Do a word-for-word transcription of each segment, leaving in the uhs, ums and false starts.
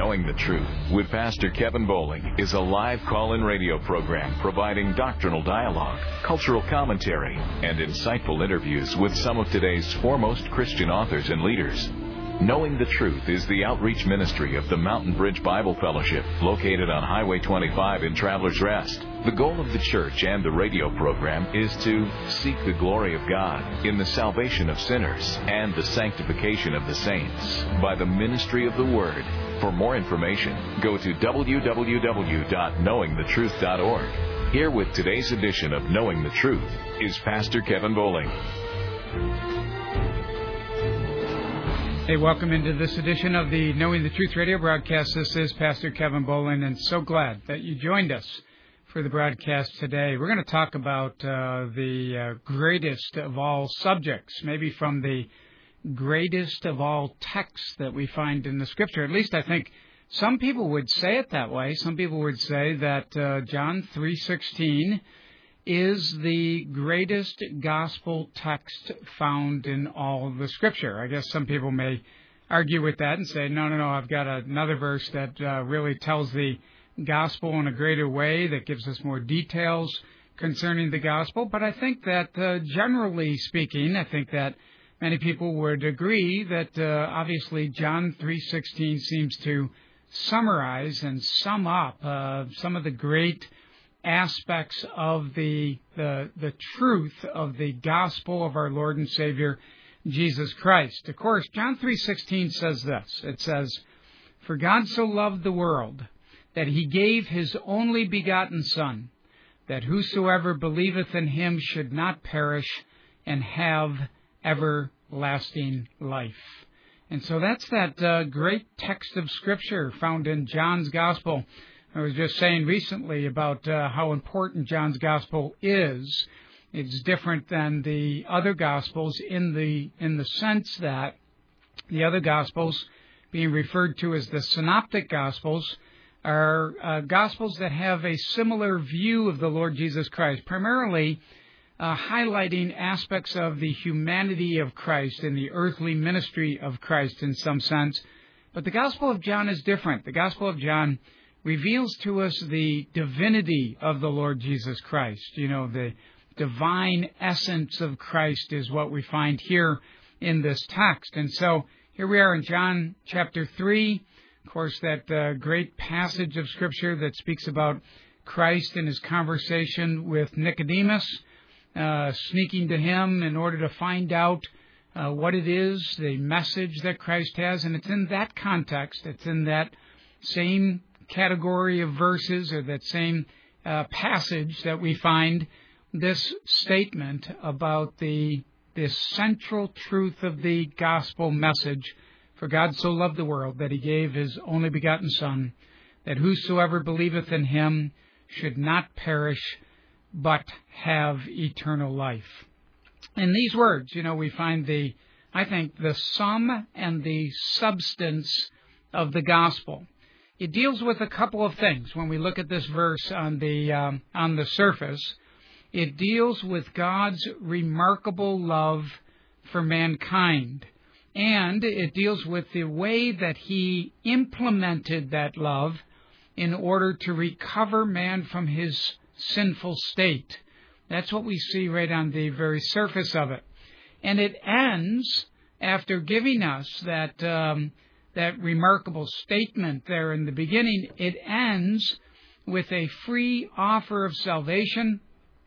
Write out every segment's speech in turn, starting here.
Knowing the Truth with Pastor Kevin Bowling is a live call-in radio program providing doctrinal dialogue, cultural commentary, and insightful interviews with some of today's foremost Christian authors and leaders. Knowing the Truth is the outreach ministry of the Mountain Bridge Bible Fellowship, located on Highway twenty-five in Travelers Rest. The goal of the church and the radio program is to seek the glory of God in the salvation of sinners and the sanctification of the saints by the ministry of the Word. For more information, go to w w w dot knowing the truth dot org. Here with today's edition of Knowing the Truth is Pastor Kevin Bowling. Hey, welcome into this edition of the Knowing the Truth radio broadcast. This is Pastor Kevin Bowling, and so glad that you joined us for the broadcast today. We're going to talk about uh, the uh, greatest of all subjects, maybe from the greatest of all texts that we find in the Scripture. At least I think some people would say it that way. Some people would say that uh, John three sixteen is the greatest gospel text found in all of the Scripture. I guess some people may argue with that and say, no, no, no, I've got another verse that uh, really tells the gospel in a greater way, that gives us more details concerning the gospel. But I think that uh, generally speaking, I think that many people would agree that uh, obviously John three sixteen seems to summarize and sum up uh, some of the great aspects of the, the the truth of the gospel of our Lord and Savior Jesus Christ. Of course, John three sixteen says this. It says, "For God so loved the world, that he gave his only begotten Son, that whosoever believeth in him should not perish, and have everlasting life." And so that's that uh, great text of Scripture found in John's Gospel. I was just saying recently about uh, how important John's Gospel is. It's different than the other Gospels in the in the sense that the other Gospels, being referred to as the Synoptic Gospels, are uh, Gospels that have a similar view of the Lord Jesus Christ, primarily uh, highlighting aspects of the humanity of Christ and the earthly ministry of Christ in some sense. But the Gospel of John is different. The Gospel of John reveals to us the divinity of the Lord Jesus Christ. You know, the divine essence of Christ is what we find here in this text. And so here we are in John chapter three. Of course, that uh, great passage of Scripture that speaks about Christ and his conversation with Nicodemus, uh, sneaking to him in order to find out uh, what it is, the message that Christ has. And it's in that context, it's in that same category of verses, or that same uh, passage, that we find this statement about the this central truth of the gospel message. For God so loved the world that he gave his only begotten Son, that whosoever believeth in him should not perish, but have eternal life. In these words, you know, we find the, I think, the sum and the substance of the gospel. It deals with a couple of things when we look at this verse on the um, on the surface. It deals with God's remarkable love for mankind. And it deals with the way that he implemented that love in order to recover man from his sinful state. That's what we see right on the very surface of it. And it ends, after giving us that um, that remarkable statement there in the beginning, it ends with a free offer of salvation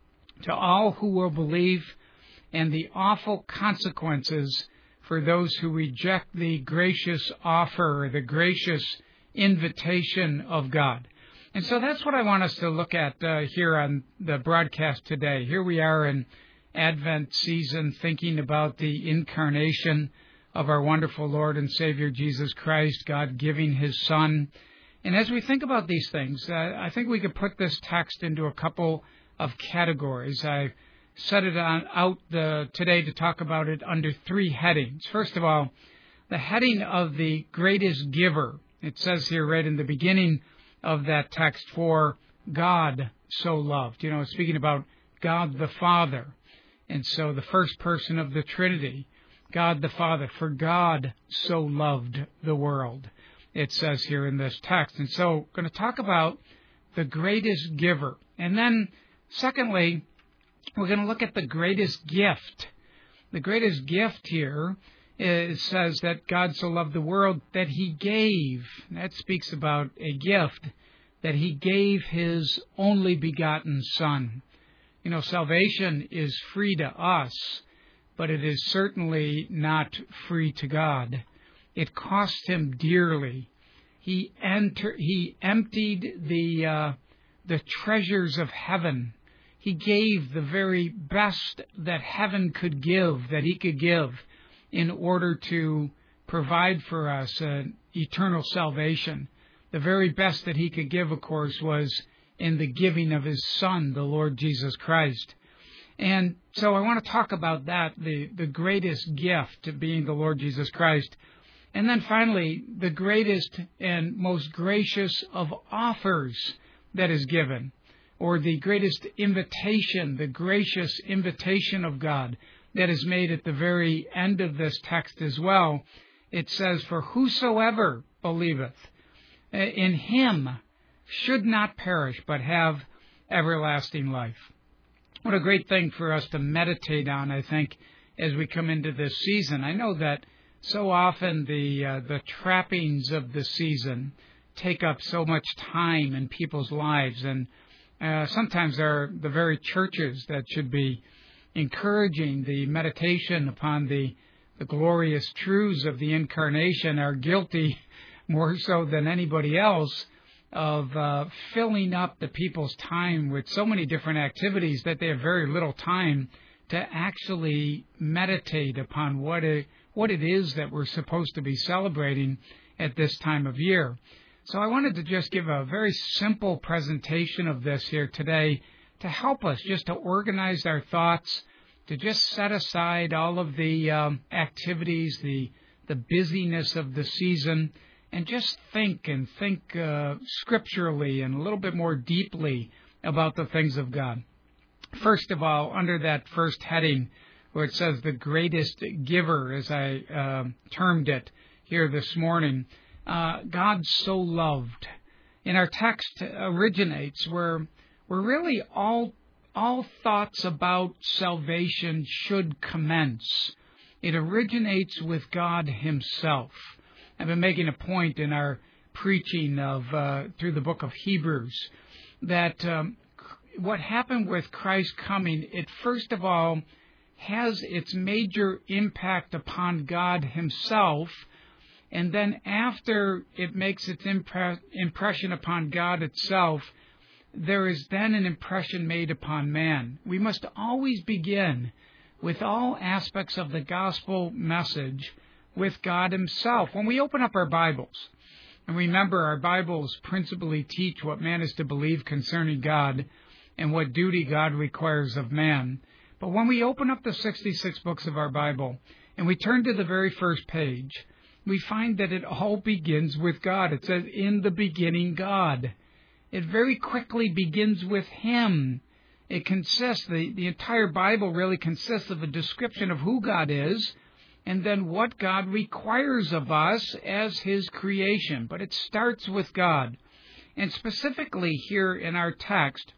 to all who will believe, and the awful consequences for those who reject the gracious offer, or the gracious invitation of God. And so that's what I want us to look at uh, here on the broadcast today. Here we are in Advent season, thinking about the incarnation of our wonderful Lord and Savior Jesus Christ, God giving his Son. And as we think about these things, uh, I think we could put this text into a couple of categories. I set it on, out the, today to talk about it under three headings. First of all, the heading of the greatest giver. It says here right in the beginning of that text, for God so loved. You know, speaking about God the Father. And so the first person of the Trinity, God the Father, for God so loved the world. it says here in this text. And so we're going to talk about the greatest giver. And then, secondly, we're going to look at the greatest gift. The greatest gift here is, says that God so loved the world that he gave. That speaks about a gift, that he gave his only begotten Son. You know, salvation is free to us, but it is certainly not free to God. It cost him dearly. He enter, he emptied the uh, the treasures of heaven. He gave the very best that heaven could give, that he could give, in order to provide for us an eternal salvation. The very best that he could give, of course, was in the giving of his Son, the Lord Jesus Christ. And so I want to talk about that, the, the greatest gift being the Lord Jesus Christ. And then finally, the greatest and most gracious of offers that is given, or the greatest invitation, the gracious invitation of God that is made at the very end of this text as well. It says, "For whosoever believeth in him should not perish, but have everlasting life." What a great thing for us to meditate on, I think, as we come into this season. I know that so often the uh, the trappings of the season take up so much time in people's lives, and uh, sometimes they're the very churches that should be encouraging the meditation upon the, the glorious truths of the Incarnation are guilty, more so than anybody else, of uh, filling up the people's time with so many different activities that they have very little time to actually meditate upon what it, what it is that we're supposed to be celebrating at this time of year. So I wanted to just give a very simple presentation of this here today to help us just to organize our thoughts, to just set aside all of the um, activities, the the busyness of the season, and just think and think uh, scripturally and a little bit more deeply about the things of God. First of all, under that first heading, where it says the greatest giver, as I uh, termed it here this morning, uh, God so loved. And our text originates where where really all all thoughts about salvation should commence. It originates with God himself. I've been making a point in our preaching of uh, through the book of Hebrews that um, what happened with Christ coming, it first of all has its major impact upon God himself, and then after it makes its impre- impression upon God itself, there is then an impression made upon man. We must always begin with all aspects of the gospel message with God himself. When we open up our Bibles, and remember our Bibles principally teach what man is to believe concerning God and what duty God requires of man. But when we open up the sixty-six books of our Bible and we turn to the very first page, we find that it all begins with God. It says, "In the beginning, God." It very quickly begins with him. It consists, the, the entire Bible really consists of a description of who God is and then what God requires of us as his creation. But it starts with God. And specifically here in our text,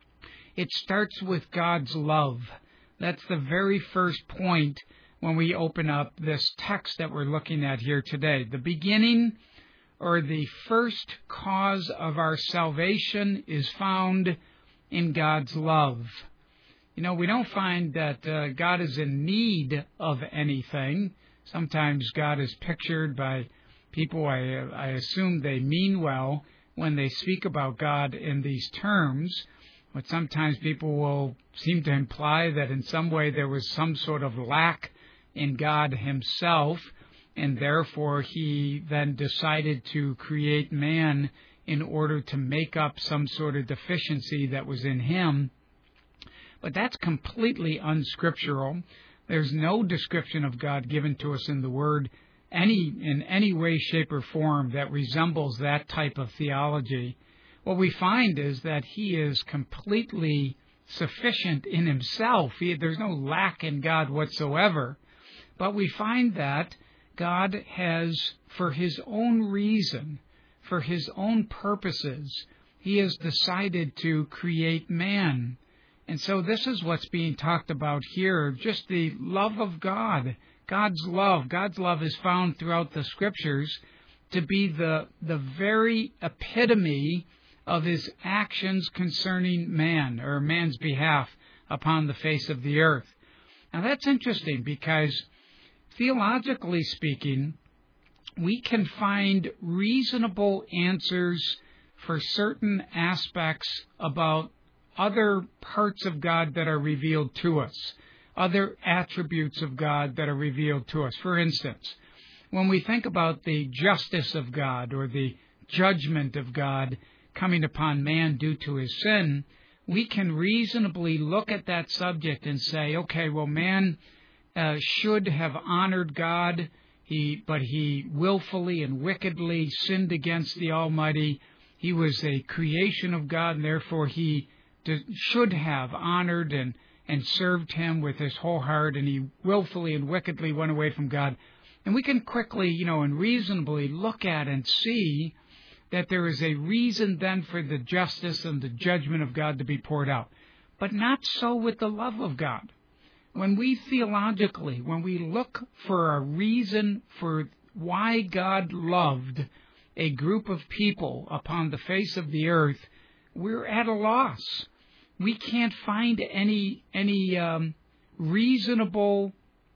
it starts with God's love. That's the very first point when we open up this text that we're looking at here today. The beginning, or the first cause of our salvation, is found in God's love. You know, we don't find that uh, God is in need of anything. Sometimes God is pictured by people, I, I assume they mean well when they speak about God in these terms, but sometimes people will seem to imply that in some way there was some sort of lack in God himself, and therefore he then decided to create man in order to make up some sort of deficiency that was in him. But that's completely unscriptural. There's no description of God given to us in the Word any in any way, shape, or form that resembles that type of theology. What we find is that he is completely sufficient in himself. He, there's no lack in God whatsoever. But we find that God has, for His own reason, for His own purposes, He has decided to create man. And so this is what's being talked about here, just the love of God. God's love. God's love is found throughout the Scriptures to be the, the very epitome of His actions concerning man, or man's behalf upon the face of the earth. Now that's interesting because, theologically speaking, we can find reasonable answers for certain aspects about other parts of God that are revealed to us, other attributes of God that are revealed to us. For instance, when we think about the justice of God or the judgment of God coming upon man due to his sin, we can reasonably look at that subject and say, okay, well, man uh, should have honored God, he, but he willfully and wickedly sinned against the Almighty. He was a creation of God, and therefore he d- should have honored and, and served Him with his whole heart, and he willfully and wickedly went away from God. And we can quickly, you know, and reasonably look at and see that there is a reason then for the justice and the judgment of God to be poured out. But not so with the love of God. When we theologically, when we look for a reason for why God loved a group of people upon the face of the earth, we're at a loss. We can't find any any um, reasonable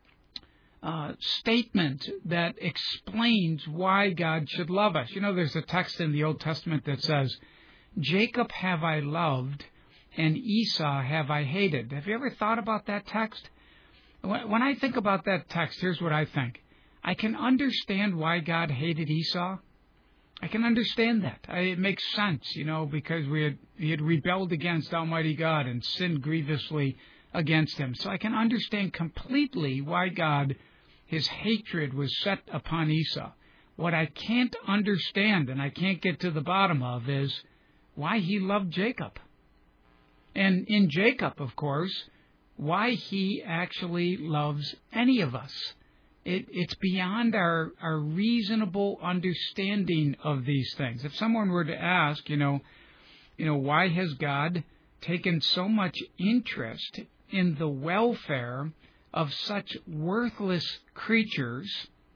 uh, statement that explains why God should love us. You know, there's a text in the Old Testament that says, "Jacob have I loved, and Esau have I hated." Have you ever thought about that text? When I think about that text, here's what I think. I can understand why God hated Esau. I can understand that. It makes sense, you know, because we had, he had rebelled against Almighty God and sinned grievously against Him. So I can understand completely why God, His hatred was set upon Esau. What I can't understand and I can't get to the bottom of is why He loved Jacob. And in Jacob, of course, why He actually loves any of us. It, it's beyond our, our reasonable understanding of these things. If someone were to ask, you know, you know, why has God taken so much interest in the welfare of such worthless creatures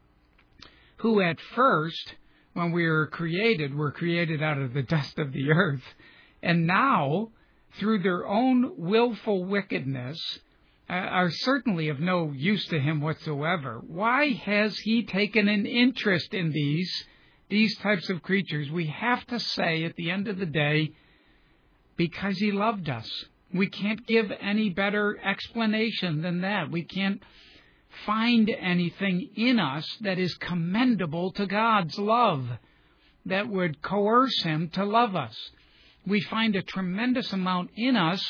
who at first, when we were created, were created out of the dust of the earth, and now, through their own willful wickedness, are certainly of no use to Him whatsoever. Why has He taken an interest in these, these types of creatures? We have to say at the end of the day, because He loved us. We can't give any better explanation than that. We can't find anything in us that is commendable to God's love, that would coerce Him to love us. We find a tremendous amount in us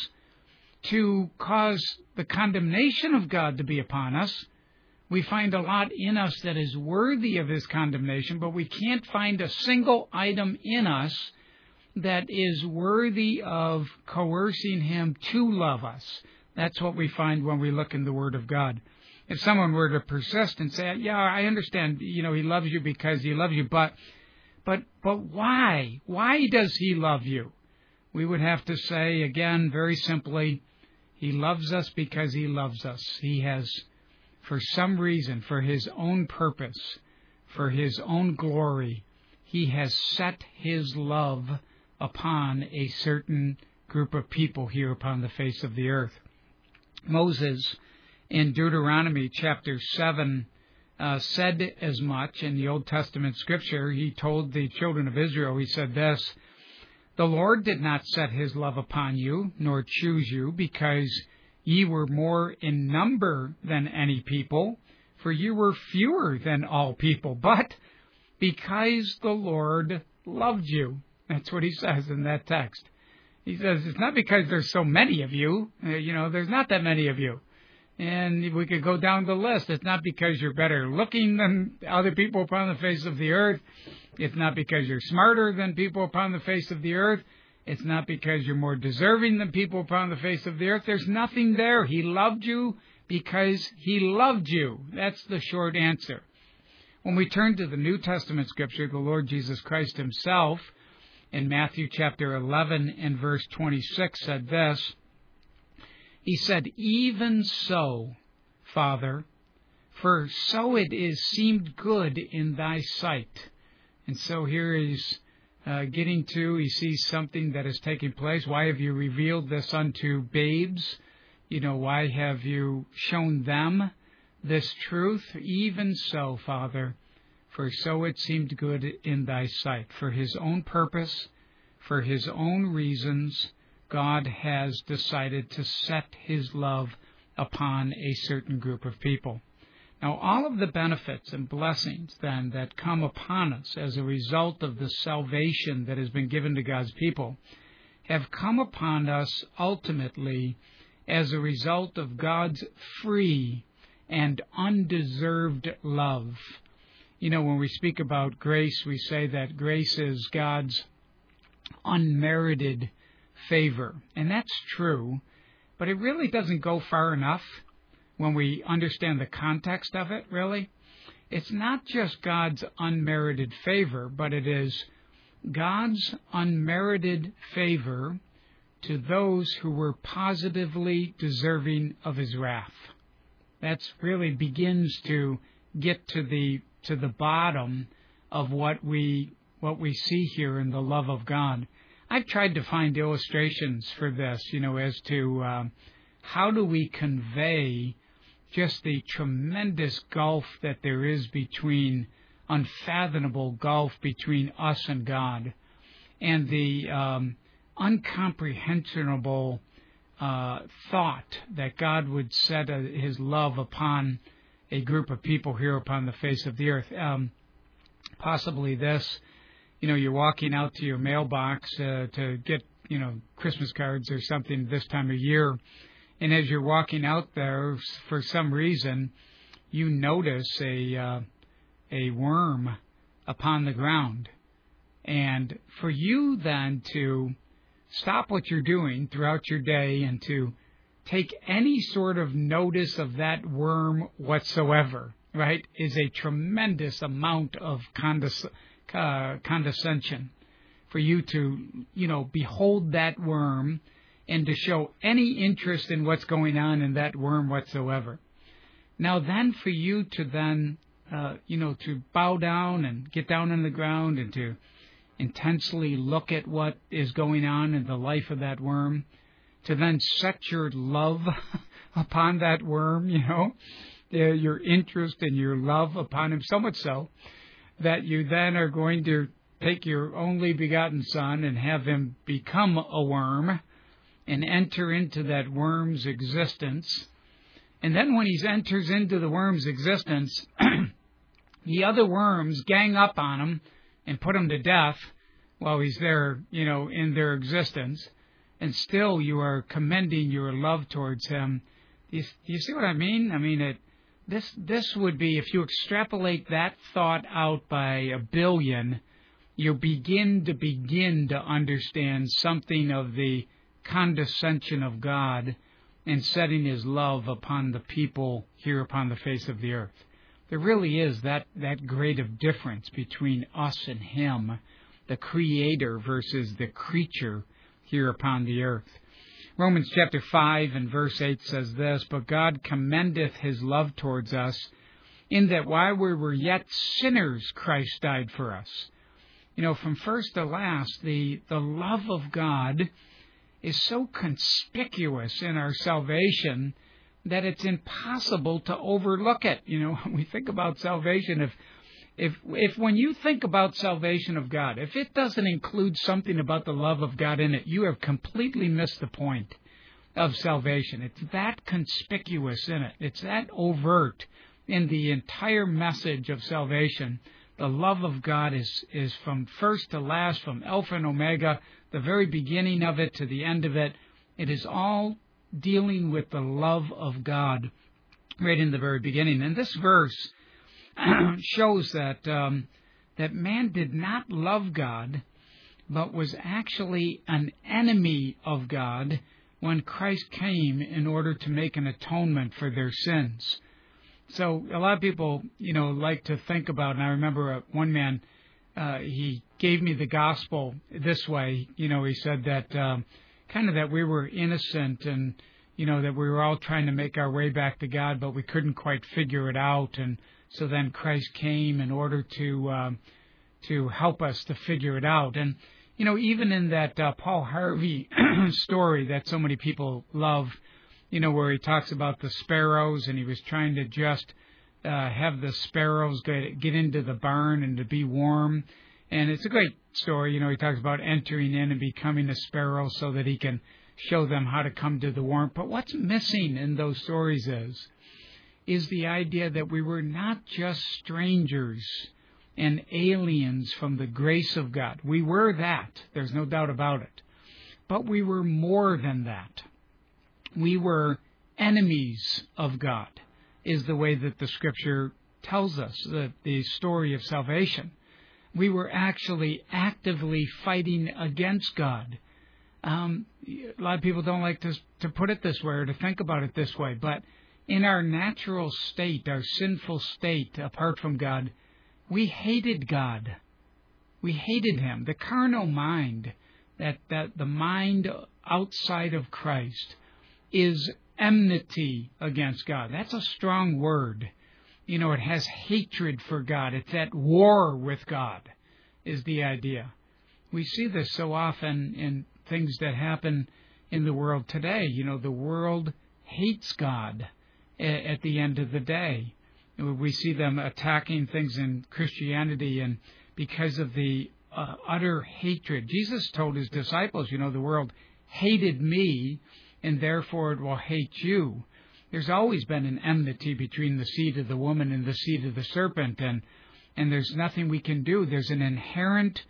to cause the condemnation of God to be upon us. We find a lot in us that is worthy of His condemnation, but we can't find a single item in us that is worthy of coercing Him to love us. That's what we find when we look in the Word of God. If someone were to persist and say, yeah, I understand, you know, He loves you because He loves you, but but but why? Why does He love you? We would have to say, again, very simply, He loves us because He loves us. He has, for some reason, for His own purpose, for His own glory, He has set His love upon a certain group of people here upon the face of the earth. Moses, in Deuteronomy chapter seven, uh, said as much in the Old Testament scripture. He told the children of Israel, he said this, "The Lord did not set His love upon you, nor choose you, because ye were more in number than any people, for you were fewer than all people, but because the Lord loved you." That's what He says in that text. He says, it's not because there's so many of you. Uh, you know, there's not that many of you. And we could go down the list. It's not because you're better looking than other people upon the face of the earth. It's not because you're smarter than people upon the face of the earth. It's not because you're more deserving than people upon the face of the earth. There's nothing there. He loved you because He loved you. That's the short answer. When we turn to the New Testament Scripture, the Lord Jesus Christ himself, in Matthew chapter eleven and verse twenty-six, said this. He said, "Even so, Father, for so it is seemed good in thy sight." And so here he's uh, getting to, he sees something that is taking place. Why have you revealed this unto babes? You know, why have you shown them this truth? Even so, Father, for so it seemed good in thy sight. For his own purpose, for his own reasons, God has decided to set his love upon a certain group of people. Now, all of the benefits and blessings, then, that come upon us as a result of the salvation that has been given to God's people have come upon us ultimately as a result of God's free and undeserved love. You know, when we speak about grace, we say that grace is God's unmerited favor. And that's true, but it really doesn't go far enough when we understand the context of it, really. It's not just God's unmerited favor, but it is God's unmerited favor to those who were positively deserving of his wrath. That's really begins to get to the to the bottom of what we what we see here in the love of God. I've tried to find illustrations for this, you know, as to uh, how do we convey just the tremendous gulf that there is between, unfathomable gulf between us and God, and the um, incomprehensible uh, thought that God would set a, his love upon a group of people here upon the face of the earth. Um, possibly this, you know, you're walking out to your mailbox uh, to get, you know, Christmas cards or something this time of year, and as you're walking out there, for some reason, you notice a uh, a worm upon the ground. And for you then to stop what you're doing throughout your day and to take any sort of notice of that worm whatsoever, right, is a tremendous amount of condes- uh, condescension. For you to, you know, behold that worm and to show any interest in what's going on in that worm whatsoever. Now then for you to then, uh, you know, to bow down and get down on the ground and to intensely look at what is going on in the life of that worm, to then set your love upon that worm, you know, your interest and your love upon him, so much so that you then are going to take your only begotten Son and have him become a worm and enter into that worm's existence. And then when he enters into the worm's existence, the other worms gang up on him and put him to death while he's there, you know, in their existence. And still you are commending your love towards him. Do you, do you see what I mean? I mean, it, this this would be, if you extrapolate that thought out by a billion, you begin to begin to understand something of the condescension of God in setting his love upon the people here upon the face of the earth. There really is that, that great of difference between us and him, the Creator versus the creature here upon the earth. Romans chapter five and verse eight says this, "But God commendeth his love towards us, in that while we were yet sinners, Christ died for us." You know, from first to last, the, the love of God is so conspicuous in our salvation that it's impossible to overlook it. You know, when we think about salvation, if if if when you think about salvation of God, if it doesn't include something about the love of God in it, you have completely missed the point of salvation. It's that conspicuous in it. It's that overt in the entire message of salvation. The love of God is, is from first to last, from Alpha and Omega, the very beginning of it to the end of it. It is all dealing with the love of God right in the very beginning. And this verse shows that um, that man did not love God, but was actually an enemy of God when Christ came in order to make an atonement for their sins. So a lot of people, you know, like to think about, and I remember uh, one man, uh, he gave me the gospel this way. You know, he said that um, kind of that we were innocent and, you know, that we were all trying to make our way back to God, but we couldn't quite figure it out. And so then Christ came in order to um, to help us to figure it out. And, you know, even in that uh, Paul Harvey story that so many people love, you know, where he talks about the sparrows and he was trying to just uh, have the sparrows get, get into the barn and to be warm. And it's a great story. You know, he talks about entering in and becoming a sparrow so that he can show them how to come to the warmth. But what's missing in those stories is, is the idea that we were not just strangers and aliens from the grace of God. We were that. There's no doubt about it. But we were more than that. We were enemies of God, is the way that the Scripture tells us, the, the story of salvation. We were actually actively fighting against God. Um, a lot of people don't like to, to put it this way or to think about it this way, but in our natural state, our sinful state, apart from God, we hated God. We hated Him. The carnal mind, that, that the mind outside of Christ, is enmity against God. That's a strong word. You know, it has hatred for God. It's at war with God, is the idea. We see this so often in things that happen in the world today. You know, the world hates God at the end of the day. We see them attacking things in Christianity, and because of the uh, utter hatred. Jesus told His disciples, you know, the world hated me, and therefore it will hate you. There's always been an enmity between the seed of the woman and the seed of the serpent, and and there's nothing we can do. There's an inherent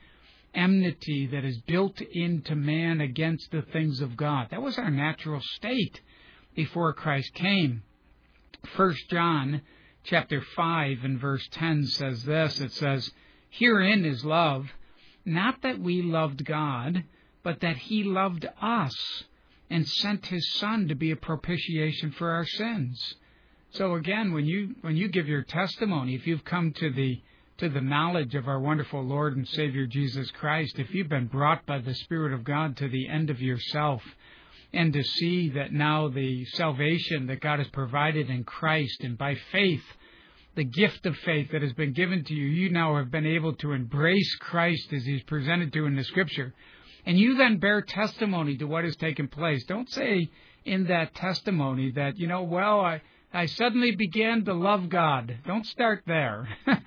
enmity that is built into man against the things of God. That was our natural state before Christ came. First John chapter five and verse ten says this. It says, "Herein is love, not that we loved God, but that He loved us and sent His Son to be a propitiation for our sins." So again, when you when you give your testimony, if you've come to the to the knowledge of our wonderful Lord and Savior Jesus Christ, if you've been brought by the Spirit of God to the end of yourself, and to see that now the salvation that God has provided in Christ, and by faith, the gift of faith that has been given to you, you now have been able to embrace Christ as He's presented to in the Scripture. And you then bear testimony to what has taken place. Don't say in that testimony that, you know, well, I, I suddenly began to love God. Don't start there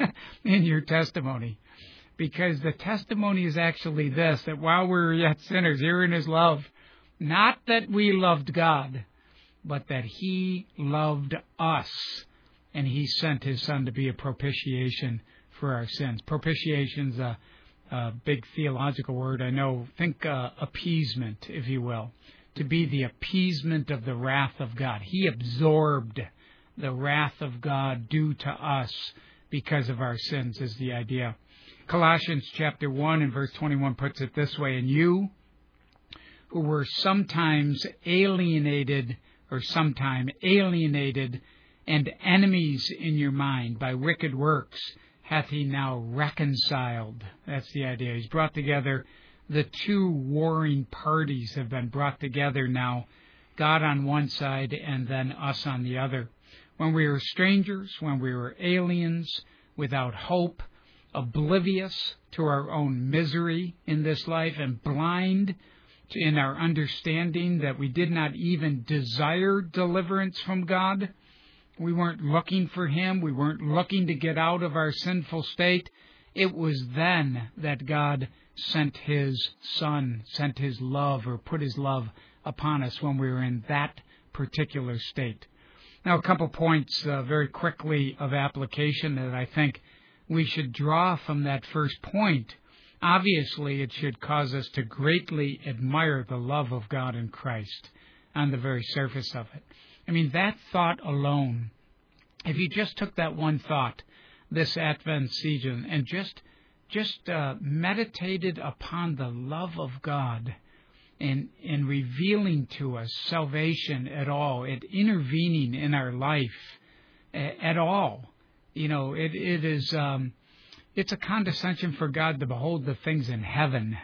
in your testimony. Because the testimony is actually this, that while we were yet sinners, herein is love. Not that we loved God, but that He loved us. And He sent His Son to be a propitiation for our sins. Propitiation's a, a big theological word. I know. Think uh, appeasement, if you will. To be the appeasement of the wrath of God. He absorbed the wrath of God due to us because of our sins, is the idea. Colossians chapter one and verse twenty-one puts it this way, "And you, who were sometimes alienated, or sometime alienated, and enemies in your mind by wicked works, hath He now reconciled." That's the idea. He's brought together the two warring parties have been brought together now, God on one side and then us on the other. When we were strangers, when we were aliens, without hope, oblivious to our own misery in this life, and blind to, in our understanding that we did not even desire deliverance from God. We weren't looking for Him. We weren't looking to get out of our sinful state. It was then that God sent His Son, sent His love, or put His love upon us when we were in that particular state. Now, a couple points uh, very quickly of application that I think we should draw from that first point. Obviously, it should cause us to greatly admire the love of God in Christ on the very surface of it. I mean, that thought alone, if you just took that one thought this Advent season and just just uh, meditated upon the love of God and, and revealing to us salvation at all, and intervening in our life at all. You know, it it is um, it's a condescension for God to behold the things in heaven,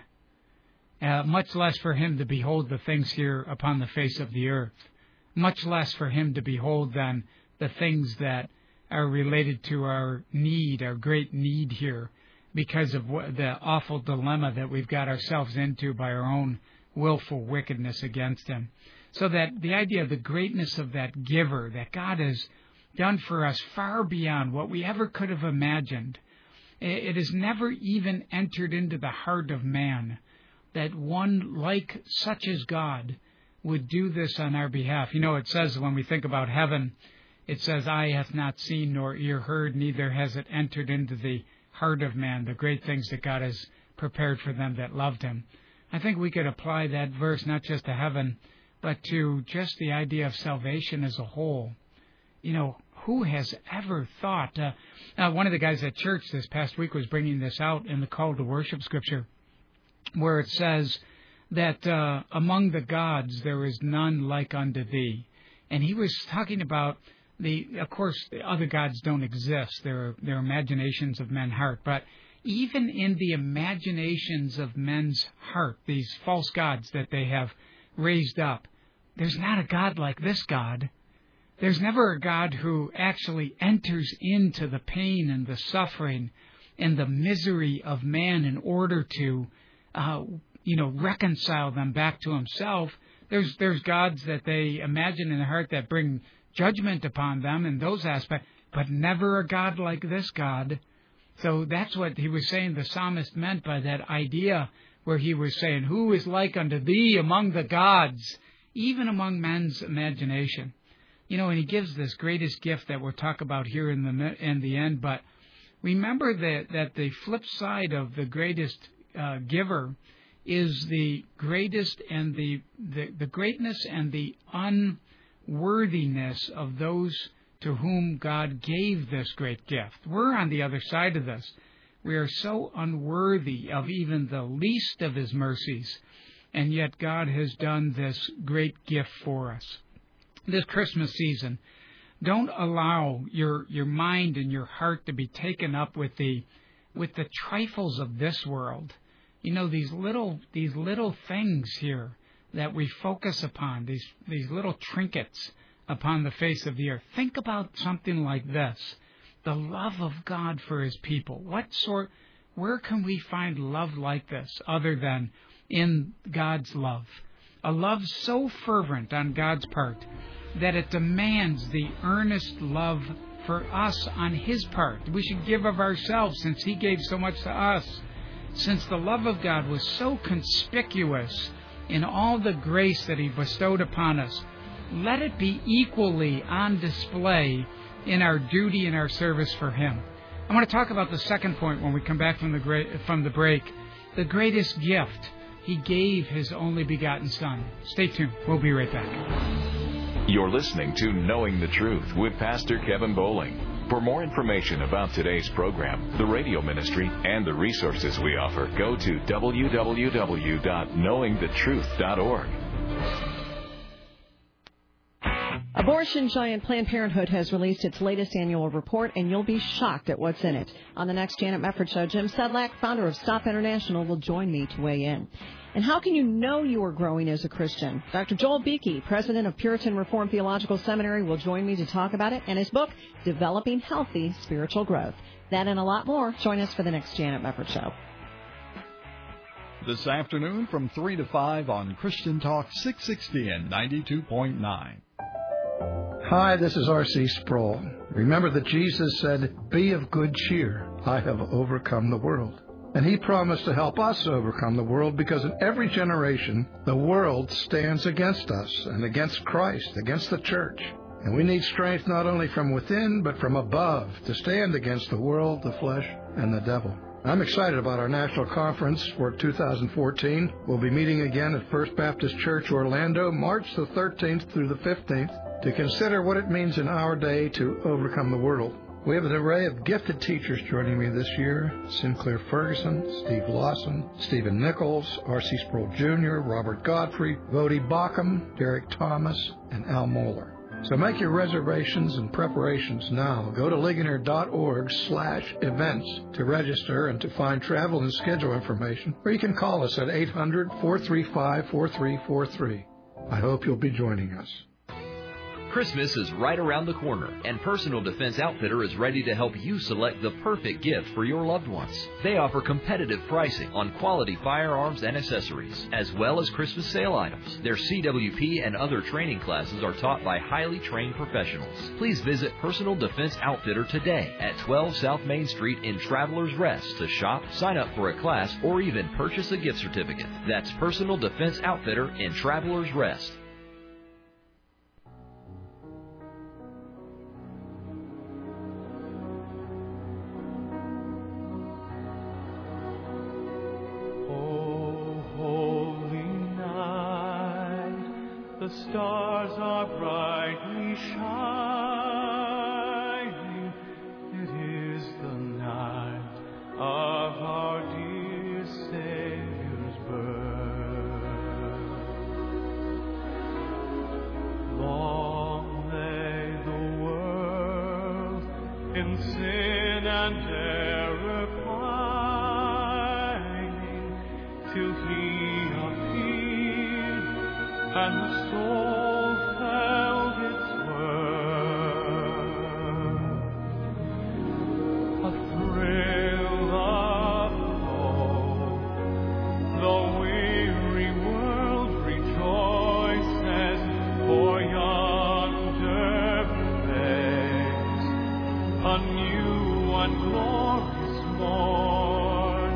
uh, much less for him to behold the things here upon the face of the earth, much less for him to behold than the things that are related to our need, our great need here, because of what, the awful dilemma that we've got ourselves into by our own willful wickedness against him. So that the idea of the greatness of that giver, that God has done for us far beyond what we ever could have imagined, it has never even entered into the heart of man that one like such as God would do this on our behalf. You know, it says when we think about heaven, it says, eye hath not seen nor ear heard, neither has it entered into the heart of man, the great things that God has prepared for them that loved him. I think we could apply that verse not just to heaven, but to just the idea of salvation as a whole. You know, who has ever thought? Uh, uh, one of the guys at church this past week was bringing this out in the call to worship scripture, where it says that uh, among the gods there is none like unto thee. And he was talking about the, of course, the other gods don't exist. They're, they're imaginations of men's heart. But even in the imaginations of men's heart, these false gods that they have raised up, there's not a God like this God. There's never a God who actually enters into the pain and the suffering and the misery of man in order to, uh, you know, reconcile them back to himself. There's there's gods that they imagine in their heart that bring judgment upon them in those aspects, but never a God like this God. So that's what he was saying the psalmist meant by that idea where he was saying, who is like unto thee among the gods, even among men's imagination? You know, and he gives this greatest gift that we'll talk about here in the in the end. But remember that, that the flip side of the greatest uh, giver is the greatest and the, the the greatness and the unworthiness of those to whom God gave this great gift. We're on the other side of this. We are so unworthy of even the least of his mercies, and yet God has done this great gift for us. This Christmas season, don't allow your your mind and your heart to be taken up with the with the trifles of this world. You know, these little these little things here that we focus upon, these these little trinkets upon the face of the earth. Think about something like this: the love of God for his people. What sort where can we find love like this other than in God's love? A love so fervent on God's part that it demands the earnest love for us on his part. We should give of ourselves since he gave so much to us. Since the love of God was so conspicuous in all the grace that he bestowed upon us, let it be equally on display in our duty and our service for him. I want to talk about the second point when we come back from the great, from the break, the greatest gift. He gave his only begotten Son. Stay tuned. We'll be right back. You're listening to Knowing the Truth with Pastor Kevin Bowling. For more information about today's program, the radio ministry, and the resources we offer, go to w w w dot knowing the truth dot org. Abortion giant Planned Parenthood has released its latest annual report, and you'll be shocked at what's in it. On the next Janet Mefford Show, Jim Sedlak, founder of Stop International, will join me to weigh in. And how can you know you are growing as a Christian? Doctor Joel Beeke, president of Puritan Reformed Theological Seminary, will join me to talk about it and his book, Developing Healthy Spiritual Growth. That and a lot more. Join us for the next Janet Mefford Show. This afternoon from three to five on Christian Talk six sixty and ninety-two point nine. Hi, this is R C Sproul. Remember that Jesus said, "Be of good cheer. I have overcome the world." And he promised to help us overcome the world because in every generation, the world stands against us and against Christ, against the church. And we need strength not only from within, but from above to stand against the world, the flesh, and the devil. I'm excited about our national conference for two thousand fourteen. We'll be meeting again at First Baptist Church, Orlando, March the thirteenth through the fifteenth, to consider what it means in our day to overcome the world. We have an array of gifted teachers joining me this year: Sinclair Ferguson, Steve Lawson, Stephen Nichols, R C Sproul Junior, Robert Godfrey, Vodi Baucham, Derek Thomas, and Al Moeller. So make your reservations and preparations now. Go to Ligonier.org slash events to register and to find travel and schedule information, or you can call us at eight hundred, four three five, four three four three. I hope you'll be joining us. Christmas is right around the corner, and Personal Defense Outfitter is ready to help you select the perfect gift for your loved ones. They offer competitive pricing on quality firearms and accessories, as well as Christmas sale items. Their C W P and other training classes are taught by highly trained professionals. Please visit Personal Defense Outfitter today at twelve South Main Street in Travelers Rest to shop, sign up for a class, or even purchase a gift certificate. That's Personal Defense Outfitter in Travelers Rest. The stars are brightly shining. It is the night of our dear Savior's birth. Long lay the world in sin and error pining, till He appeared and the soul felt its worth. A thrill of hope, the weary world rejoices, for yonder breaks a new and glorious morn.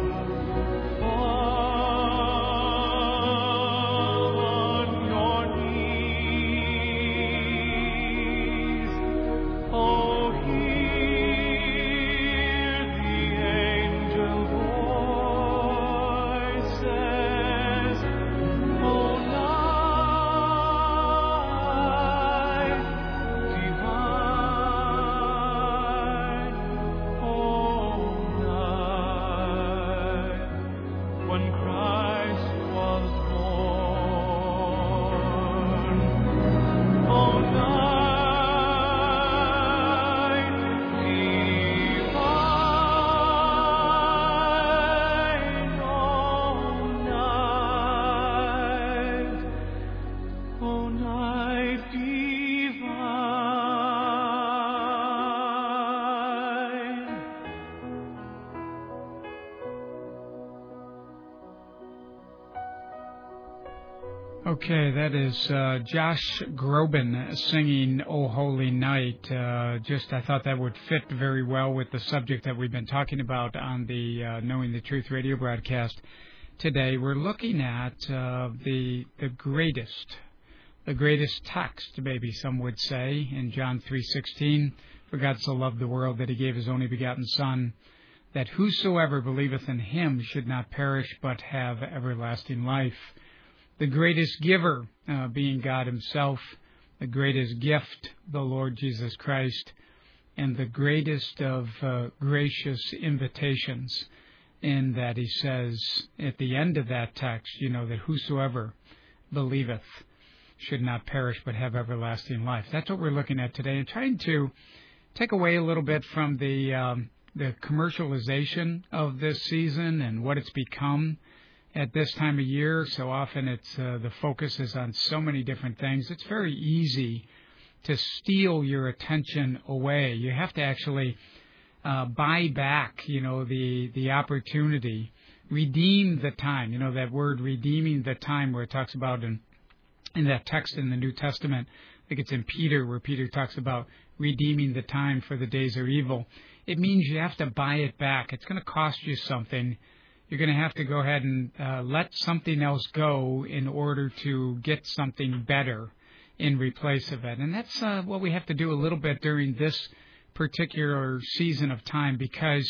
Okay, that is uh, Josh Groban singing "O Holy Night." Uh, just, I thought that would fit very well with the subject that we've been talking about on the uh, Knowing the Truth radio broadcast today. We're looking at uh, the the greatest, the greatest text, maybe some would say, in John three sixteen. For God so loved the world that He gave His only begotten Son, that whosoever believeth in Him should not perish but have everlasting life. The greatest giver uh, being God Himself, the greatest gift, the Lord Jesus Christ, and the greatest of uh, gracious invitations in that He says at the end of that text, you know, that whosoever believeth should not perish but have everlasting life. That's what we're looking at today, and trying to take away a little bit from the um, the commercialization of this season and what it's become at this time of year. So often it's uh, the focus is on so many different things. It's very easy to steal your attention away. You have to actually uh, buy back, you know, the, the opportunity, redeem the time. You know, that word redeeming the time where it talks about in, in that text in the New Testament, I think it's in Peter, where Peter talks about redeeming the time for the days are evil. It means you have to buy it back. It's going to cost you something. You're going to have to go ahead and uh, let something else go in order to get something better in replace of it. And that's uh, what we have to do a little bit during this particular season of time, because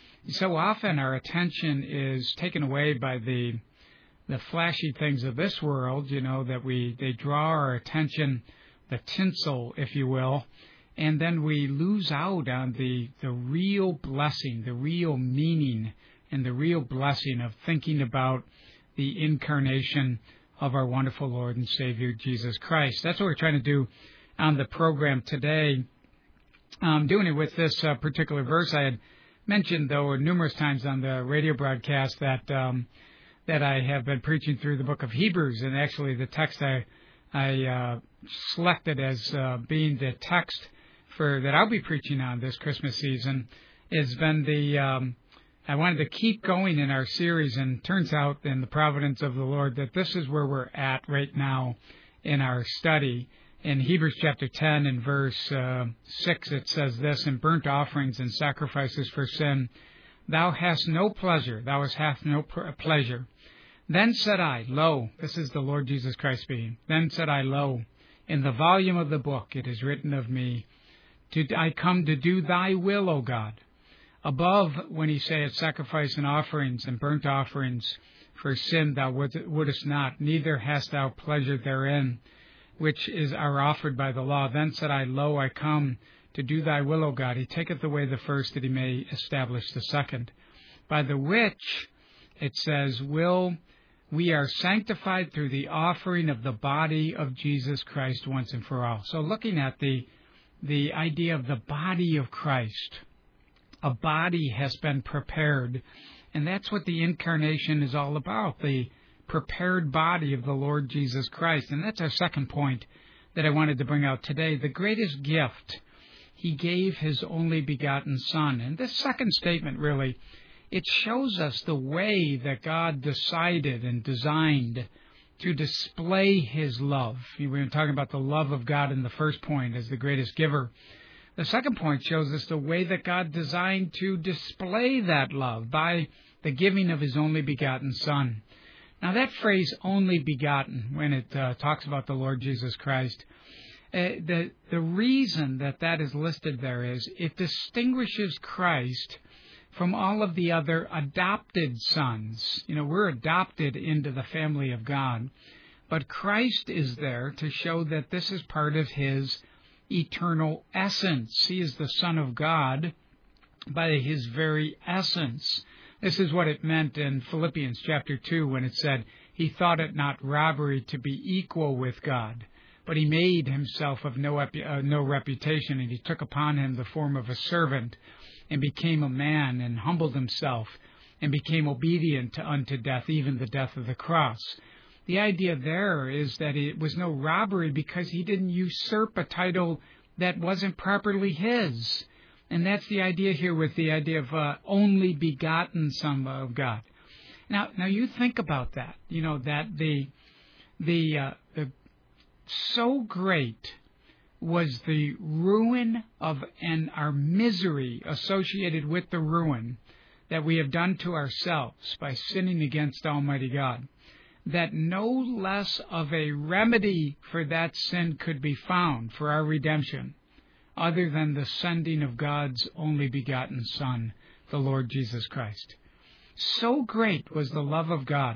so often our attention is taken away by the the flashy things of this world, you know, that we they draw our attention, the tinsel, if you will, and then we lose out on the, the real blessing, the real meaning, and the real blessing of thinking about the incarnation of our wonderful Lord and Savior, Jesus Christ. That's what we're trying to do on the program today. I'm doing it with this uh, particular verse. I had mentioned, though, numerous times on the radio broadcast that um, that I have been preaching through the book of Hebrews, and actually the text I I uh, selected as uh, being the text for that I'll be preaching on this Christmas season has been the um, I wanted to keep going in our series, and turns out in the providence of the Lord that this is where we're at right now in our study. In Hebrews chapter ten and verse uh, six, it says this: "In burnt offerings and sacrifices for sin, thou hast no pleasure, thou hast no pleasure. Then said I, Lo," this is the Lord Jesus Christ speaking, "Then said I, Lo, in the volume of the book it is written of me, to, I come to do thy will, O God." Above, when he saith, "Sacrifice and offerings and burnt offerings for sin thou wouldest not, neither hast thou pleasure therein, which is are offered by the law. Then said I, Lo, I come to do thy will, O God. He taketh away the first, that he may establish the second. By the which," it says, "will we are sanctified through the offering of the body of Jesus Christ once and for all." So looking at the the idea of the body of Christ, a body has been prepared, and that's what the incarnation is all about, the prepared body of the Lord Jesus Christ. And that's our second point that I wanted to bring out today. The greatest gift, he gave his only begotten Son. And this second statement really, it shows us the way that God decided and designed to display his love. We were talking about the love of God in the first point as the greatest giver. The second point shows us the way that God designed to display that love by the giving of his only begotten Son. Now that phrase, only begotten, when it uh, talks about the Lord Jesus Christ, uh, the, the reason that that is listed there is it distinguishes Christ from all of the other adopted sons. You know, we're adopted into the family of God, but Christ is there to show that this is part of his eternal essence. He is the Son of God by his very essence. This is what it meant in Philippians chapter two when it said, "He thought it not robbery to be equal with God, but he made himself of no, epi- uh, no reputation, and he took upon him the form of a servant, and became a man, and humbled himself, and became obedient unto death, even the death of the cross." The idea there is that it was no robbery because he didn't usurp a title that wasn't properly his. And that's the idea here with the idea of uh, only begotten Son of God. Now, now you think about that. You know that the the uh, the so great was the ruin of and our misery associated with the ruin that we have done to ourselves by sinning against Almighty God, that no less of a remedy for that sin could be found for our redemption other than the sending of God's only begotten Son, the Lord Jesus Christ. So great was the love of God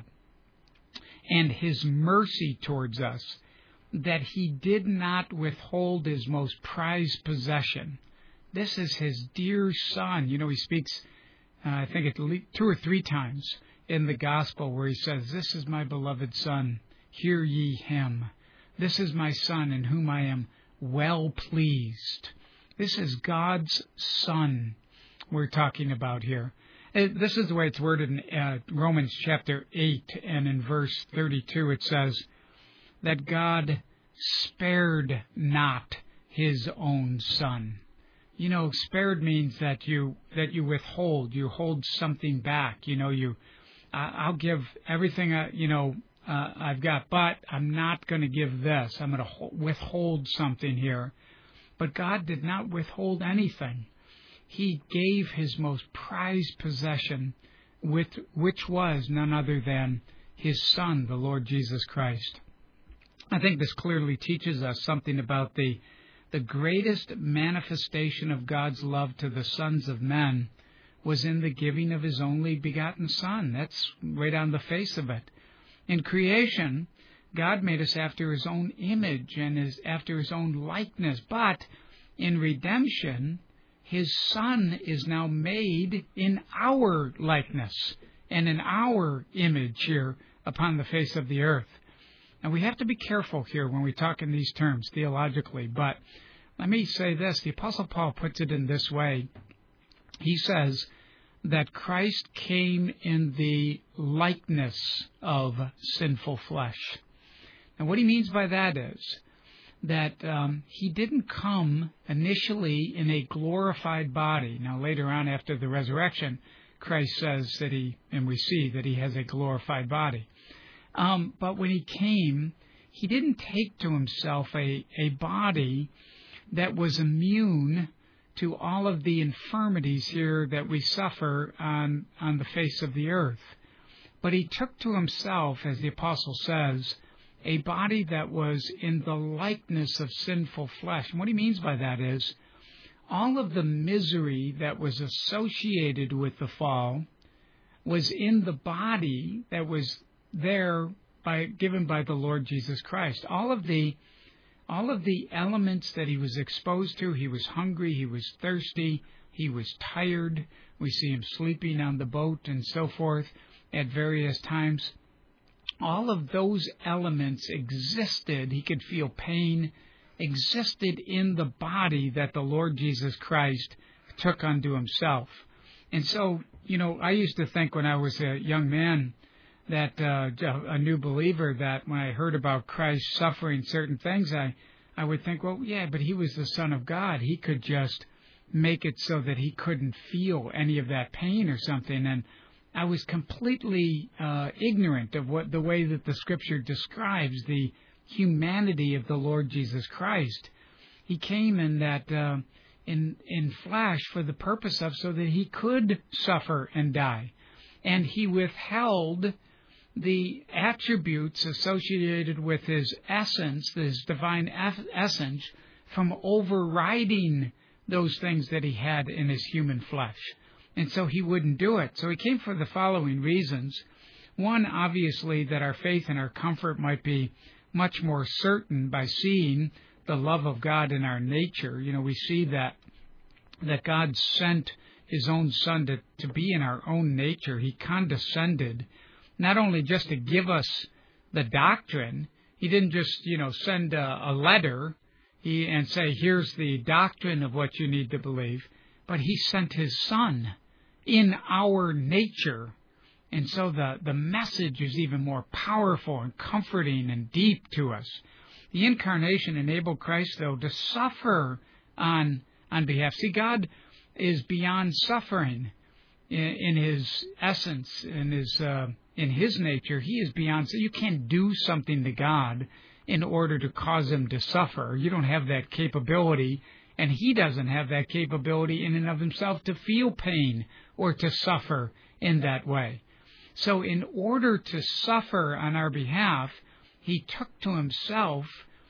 and his mercy towards us that he did not withhold his most prized possession. This is his dear Son. You know, he speaks, uh, I think, at least two or three times in the Gospel where he says, "This is my beloved Son, hear ye him. This is my Son in whom I am well pleased." This is God's Son we're talking about here. This is the way it's worded in uh, Romans chapter eight, and in verse thirty-two it says that God spared not his own Son. You know, spared means that you that you withhold, you hold something back. You know, you uh, I'll give everything I, you know uh, I've got, but I'm not going to give this. I'm going to ho- withhold something here. But God did not withhold anything. He gave his most prized possession, with which was none other than his Son, the Lord Jesus Christ. I think this clearly teaches us something about the the greatest manifestation of God's love to the sons of men was in the giving of his only begotten Son. That's right on the face of it. In creation, God made us after his own image and his, after his own likeness. But in redemption, his Son is now made in our likeness and in our image here upon the face of the earth. And we have to be careful here when we talk in these terms theologically. But let me say this. The Apostle Paul puts it in this way. He says that Christ came in the likeness of sinful flesh. And what he means by that is that um, he didn't come initially in a glorified body. Now, later on after the resurrection, Christ says that he, and we see that he has a glorified body. Um, but when he came, he didn't take to himself a, a body that was immune to all of the infirmities here that we suffer on, on the face of the earth. But he took to himself, as the apostle says, a body that was in the likeness of sinful flesh. And what he means by that is all of the misery that was associated with the fall was in the body that was there by given by the Lord Jesus Christ. All of the all of the elements that he was exposed to, he was hungry, he was thirsty, he was tired. We see him sleeping on the boat and so forth at various times. All of those elements existed, he could feel pain, existed in the body that the Lord Jesus Christ took unto himself. And so, you know, I used to think when I was a young man that uh, a new believer, that when I heard about Christ suffering certain things, I, I would think, well, yeah, but he was the Son of God. He could just make it so that he couldn't feel any of that pain or something. And I was completely uh, ignorant of what the way that the Scripture describes the humanity of the Lord Jesus Christ. He came in that uh, in in flesh for the purpose of so that he could suffer and die, and he withheld the attributes associated with his essence, his divine essence, from overriding those things that he had in his human flesh. And so he wouldn't do it. So he came for the following reasons. One, obviously, that our faith and our comfort might be much more certain by seeing the love of God in our nature. You know, we see that that God sent his own Son to, to be in our own nature. He condescended, not only just to give us the doctrine. He didn't just, you know, send a, a letter he, and say, here's the doctrine of what you need to believe, but he sent his Son in our nature. And so the, the message is even more powerful and comforting and deep to us. The incarnation enabled Christ, though, to suffer on on behalf. See, God is beyond suffering in, in his essence, in his uh, in his nature. He is beyond. So you can't do something to God in order to cause him to suffer. You don't have that capability, and he doesn't have that capability in and of himself to feel pain or to suffer in that way. So in order to suffer on our behalf, he took to himself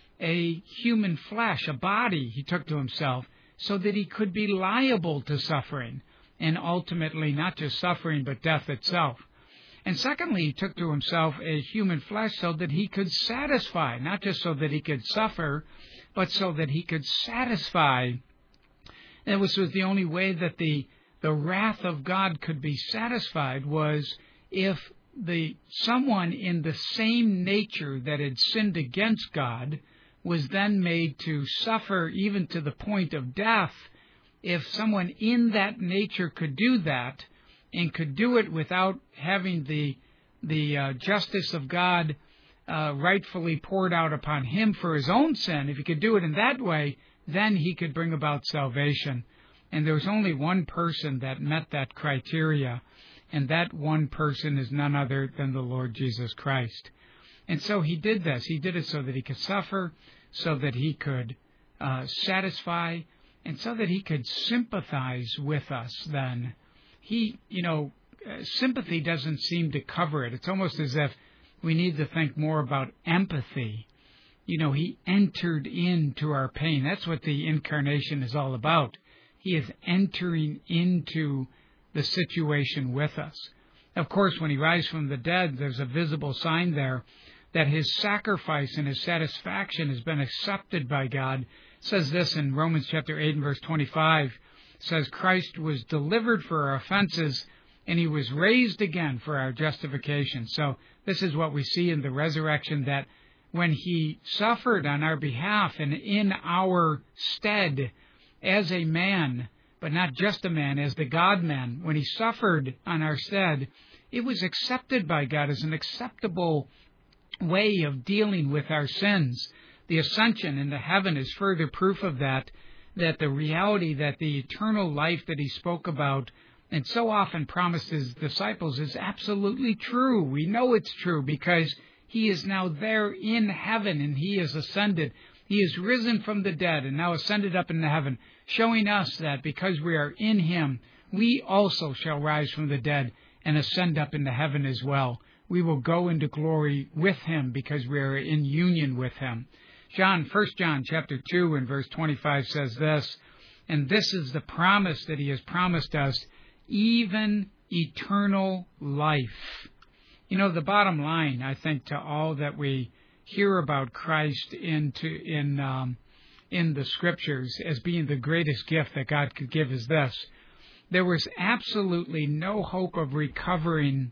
a human flesh, a body he took to himself, so that he could be liable to suffering, and ultimately not just suffering, but death itself. And secondly, he took to himself a human flesh so that he could satisfy, not just so that he could suffer, but so that he could satisfy. That was, was the only way that the, the wrath of God could be satisfied, was if the someone in the same nature that had sinned against God was then made to suffer even to the point of death. If someone in that nature could do that, and could do it without having the the uh, justice of God uh, rightfully poured out upon him for his own sin, if he could do it in that way, then he could bring about salvation. And there was only one person that met that criteria, and that one person is none other than the Lord Jesus Christ. And so he did this. He did it so that he could suffer, so that he could uh, satisfy, and so that he could sympathize with us then. He, you know, uh, sympathy doesn't seem to cover it. It's almost as if we need to think more about empathy. You know, he entered into our pain. That's what the incarnation is all about. He is entering into the situation with us. Of course, when he rises from the dead, there's a visible sign there that his sacrifice and his satisfaction has been accepted by God. It says this in Romans chapter eight and verse twenty-five. It says, Christ was delivered for our offenses, and he was raised again for our justification. So this is what we see in the resurrection, that when he suffered on our behalf and in our stead as a man, but not just a man, as the God-man, when he suffered on our stead, it was accepted by God as an acceptable way of dealing with our sins. The ascension into heaven is further proof of that, that the reality that the eternal life that he spoke about and so often promised his disciples is absolutely true. We know it's true because he is now there in heaven and he is ascended. He is risen from the dead and now ascended up into heaven, showing us that because we are in him, we also shall rise from the dead and ascend up into heaven as well. We will go into glory with him because we are in union with him. John, First John chapter two and verse twenty-five says this, and this is the promise that he has promised us, even eternal life. You know, the bottom line, I think, to all that we hear about Christ into in um, in the Scriptures as being the greatest gift that God could give is this. There was absolutely no hope of recovering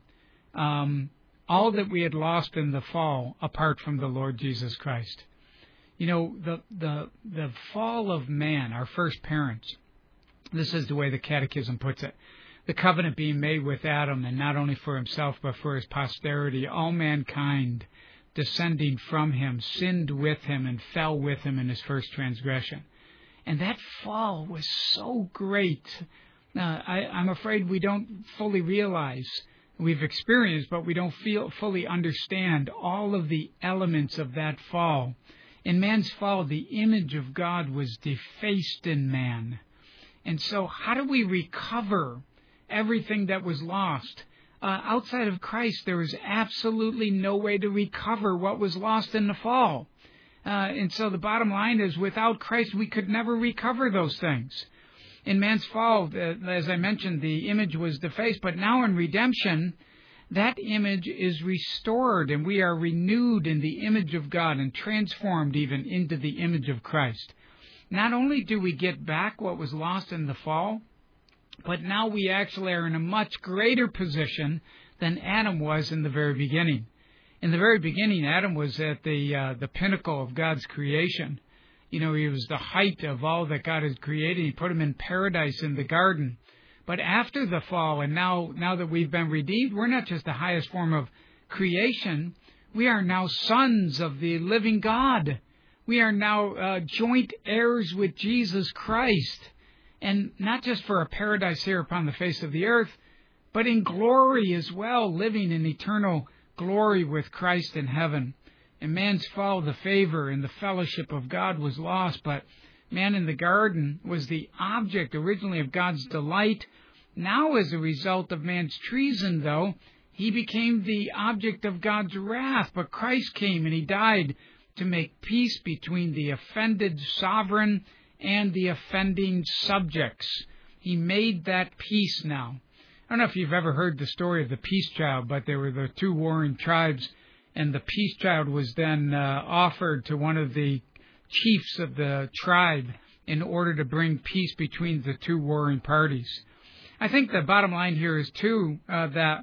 um, all that we had lost in the fall apart from the Lord Jesus Christ. You know, the the the fall of man, our first parents, this is the way the Catechism puts it. The covenant being made with Adam, and not only for himself, but for his posterity, all mankind descending from him, sinned with him and fell with him in his first transgression. And that fall was so great. Uh, I, I'm afraid we don't fully realize, we've experienced, but we don't feel fully understand all of the elements of that fall. In man's fall, the image of God was defaced in man. And so how do we recover everything that was lost? Uh, outside of Christ, there is absolutely no way to recover what was lost in the fall. Uh, and so the bottom line is, without Christ, we could never recover those things. In man's fall, uh, as I mentioned, the image was defaced, but now in redemption, that image is restored, and we are renewed in the image of God and transformed even into the image of Christ. Not only do we get back what was lost in the fall, but now we actually are in a much greater position than Adam was in the very beginning. In the very beginning, Adam was at the uh, the pinnacle of God's creation. You know, he was the height of all that God had created. He put him in paradise in the garden. But after the fall, and now, now that we've been redeemed, we're not just the highest form of creation. We are now sons of the living God. We are now uh, joint heirs with Jesus Christ. And not just for a paradise here upon the face of the earth, but in glory as well, living in eternal glory with Christ in heaven. In man's fall, the favor and the fellowship of God was lost, but man in the garden was the object originally of God's delight. Now, as a result of man's treason, though, he became the object of God's wrath. But Christ came and he died to make peace between the offended sovereign and the offending subjects. He made that peace now. I don't know if you've ever heard the story of the peace child, but there were the two warring tribes, and the peace child was then uh, offered to one of the chiefs of the tribe in order to bring peace between the two warring parties. I think the bottom line here is, too, uh, that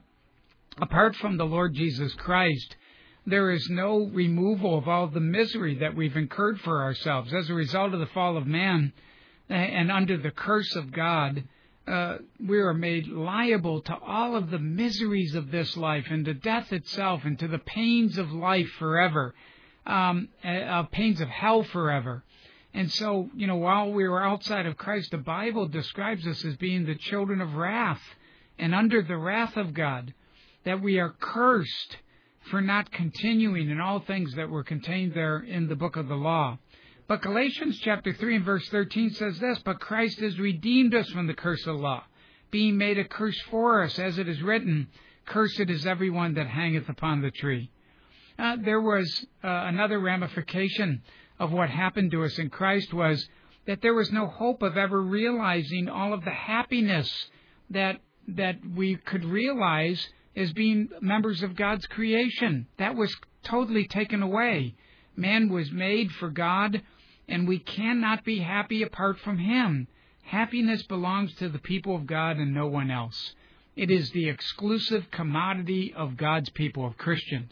apart from the Lord Jesus Christ, there is no removal of all the misery that we've incurred for ourselves. As a result of the fall of man and under the curse of God, uh, we are made liable to all of the miseries of this life and to death itself and to the pains of life forever, um, uh, pains of hell forever. And so, you know, while we were outside of Christ, the Bible describes us as being the children of wrath and under the wrath of God, that we are cursed for not continuing in all things that were contained there in the book of the law. But Galatians chapter three and verse thirteen says this, but Christ has redeemed us from the curse of the law, being made a curse for us, as it is written, cursed is everyone that hangeth upon the tree. Uh, there was uh, another ramification of what happened to us in Christ was that there was no hope of ever realizing all of the happiness that that we could realize as being members of God's creation. That was totally taken away. Man was made for God, and we cannot be happy apart from him. Happiness belongs to the people of God and no one else. It is the exclusive commodity of God's people, of Christians.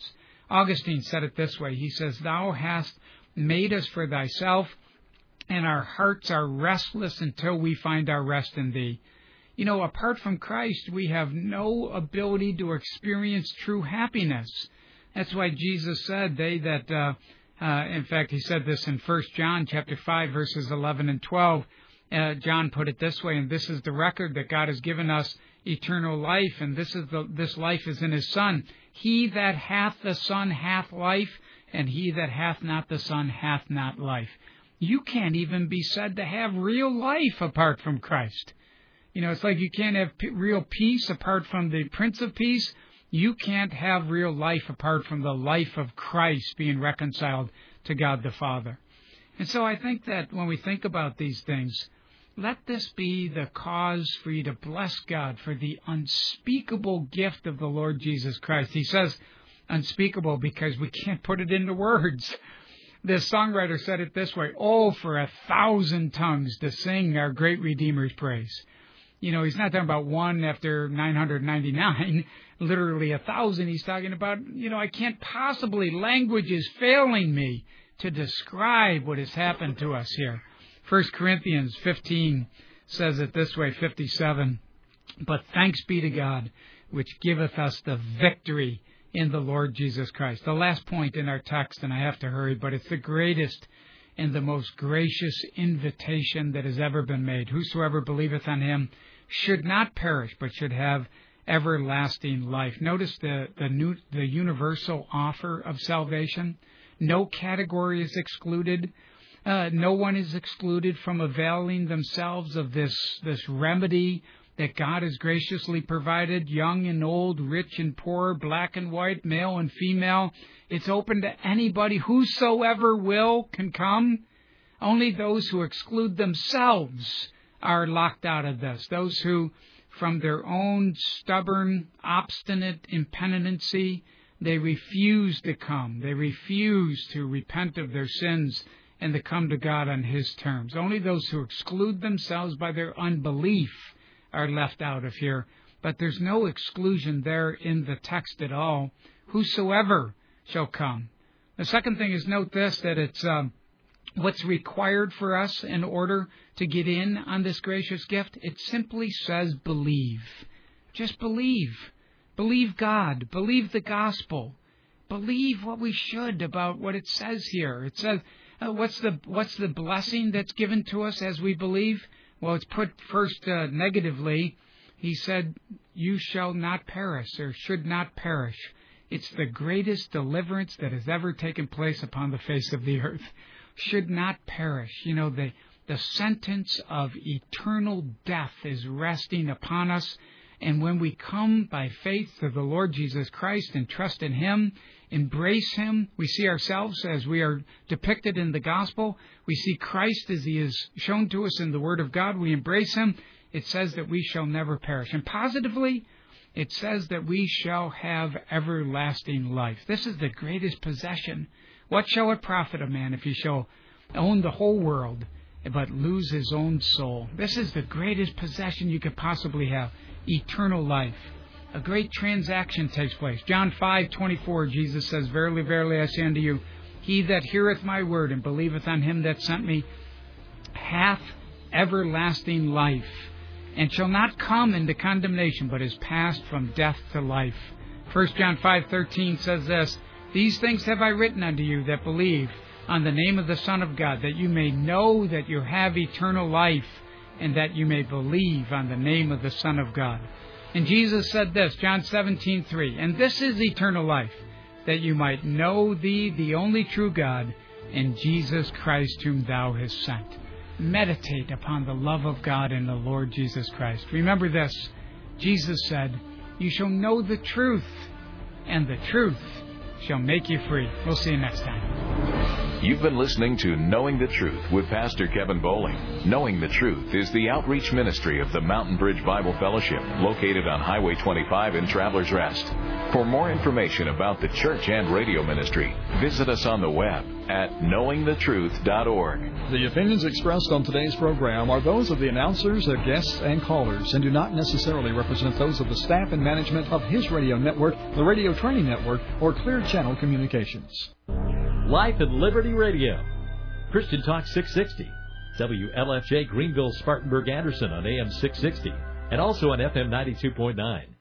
Augustine said it this way. He says, "Thou hast made us for thyself, and our hearts are restless until we find our rest in thee." You know, apart from Christ, we have no ability to experience true happiness. That's why Jesus said, they that, uh, uh, in fact, he said this in First John chapter five, verses eleven and twelve. Uh, John put it this way, "And this is the record that God has given us eternal life, and this is the this life is in his Son. He that hath the Son hath life, and he that hath not the Son hath not life." You can't even be said to have real life apart from Christ. You know, it's like you can't have p- real peace apart from the Prince of Peace. You can't have real life apart from the life of Christ being reconciled to God the Father. And so I think that when we think about these things, let this be the cause for you to bless God for the unspeakable gift of the Lord Jesus Christ. He says unspeakable because we can't put it into words. The songwriter said it this way, "Oh, for a thousand tongues to sing our great Redeemer's praise." You know, he's not talking about one after nine hundred ninety-nine, literally a thousand. He's talking about, you know, I can't possibly, language is failing me to describe what has happened to us here. First Corinthians fifteen says it this way, fifty-seven, "But thanks be to God, which giveth us the victory in the Lord Jesus Christ." The last point in our text, and I have to hurry, but it's the greatest and the most gracious invitation that has ever been made. "Whosoever believeth on him should not perish, but should have everlasting life." Notice the, the, new, the universal offer of salvation. No category is excluded. Uh, no one is excluded from availing themselves of this, this remedy that God has graciously provided. Young and old, rich and poor, black and white, male and female. It's open to anybody. Whosoever will can come. Only those who exclude themselves are locked out of this. Those who, from their own stubborn, obstinate impenitency, they refuse to come. They refuse to repent of their sins and to come to God on his terms. Only those who exclude themselves by their unbelief are left out of here. But there's no exclusion there in the text at all. Whosoever shall come. The second thing is, note this, that it's um, what's required for us in order to get in on this gracious gift. It simply says believe. Just believe. Believe God. Believe the gospel. Believe what we should about what it says here. It says, uh, what's the what's the blessing that's given to us as we believe? Well, it's put first uh, negatively. He said, "You shall not perish," or should not perish. It's the greatest deliverance that has ever taken place upon the face of the earth. Should not perish. You know, the, the sentence of eternal death is resting upon us. And when we come by faith to the Lord Jesus Christ and trust in him, embrace him, we see ourselves as we are depicted in the gospel. We see Christ as he is shown to us in the Word of God. We embrace him. It says that we shall never perish. And positively, it says that we shall have everlasting life. This is the greatest possession. What shall it profit a man if he shall own the whole world but lose his own soul? This is the greatest possession you could possibly have. Eternal life. A great transaction takes place. John five twenty-four, Jesus says, "Verily, verily, I say unto you, he that heareth my word and believeth on him that sent me hath everlasting life, and shall not come into condemnation, but is passed from death to life." First John five thirteen says this, "These things have I written unto you that believe on the name of the Son of God, that you may know that you have eternal life, and that you may believe on the name of the Son of God." And Jesus said this, John seventeen three, "And this is eternal life, that you might know thee, the only true God, and Jesus Christ whom thou hast sent." Meditate upon the love of God in the Lord Jesus Christ. Remember this, Jesus said, "You shall know the truth, and the truth shall make you free." We'll see you next time. You've been listening to Knowing the Truth with Pastor Kevin Bowling. Knowing the Truth is the outreach ministry of the Mountain Bridge Bible Fellowship, located on Highway twenty-five in Travelers Rest. For more information about the church and radio ministry, visit us on the web at knowing the truth dot org. The opinions expressed on today's program are those of the announcers, their guests, and callers, and do not necessarily represent those of the staff and management of His Radio Network, the Radio Training Network, or Clear Channel Communications. Life and Liberty Radio, Christian Talk six sixty, W L F J Greenville, Spartanburg, Anderson on A M six sixty, and also on F M ninety-two point nine.